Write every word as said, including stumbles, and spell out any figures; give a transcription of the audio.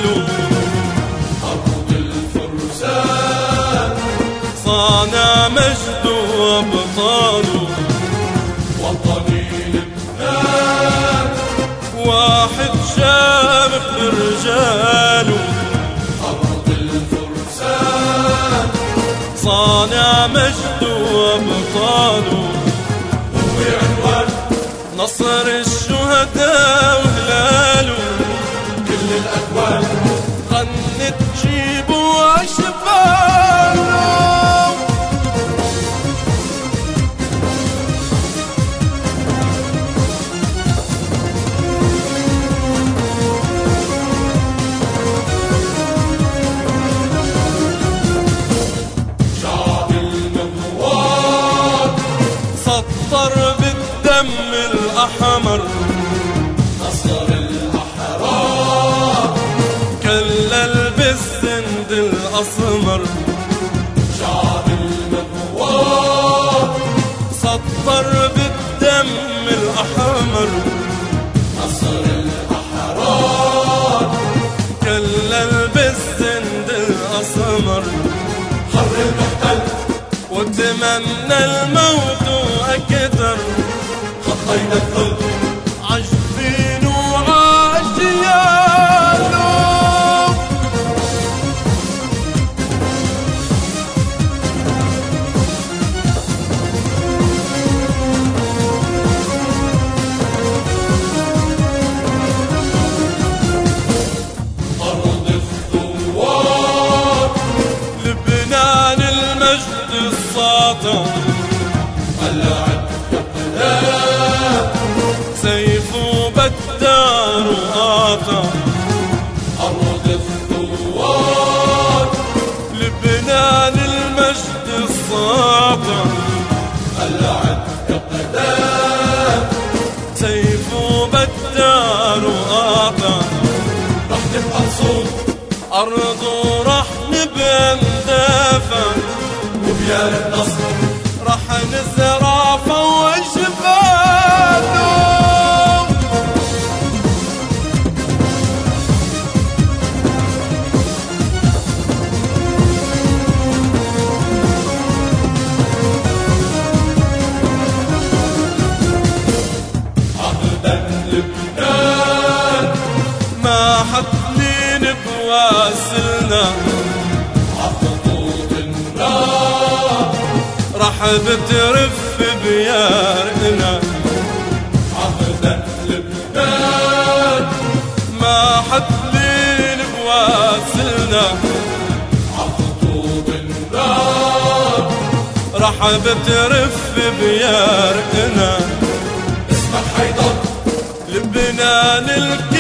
رجاله أرض الفرسان صانع مجد وأبطاله وطني لبنان واحد شامخ برجاله أرض الفرسان صانع مجد وأبطاله هو عنوان نصر الشهداء وهلاله كل الأكوان غنت جيبه وأشباله شعب المغوار سطر بالدم الأحمر نصر الأحرار كلل بالسند الأسمر شعب المغوار سطر بالدم الأحمر نصر الأحرار كلل بالسند الأسمر حر المحتل وتمنى الموت أكثر خطينا الثلج عجبين وعاجياله أرض الثوار لبنان المجد الساطع قلعت كبلان سيفه بدار وقاطع أرض الثوار لبنان المجد الساطع قلعت كبلان سيفه بدار وقاطع رح تبقى صوت أرضه رح نبقى ندافع وبيار النصر رح نزرع فوق جباله عهدا لبنان ما حتلين بواسلنا عخطوط النار رح بترف بيارقنا عهدا لبنان ما حتلين بواسلنا عخطوط النار رح بترف بيارقنا اسمك حيدر لبنان الكل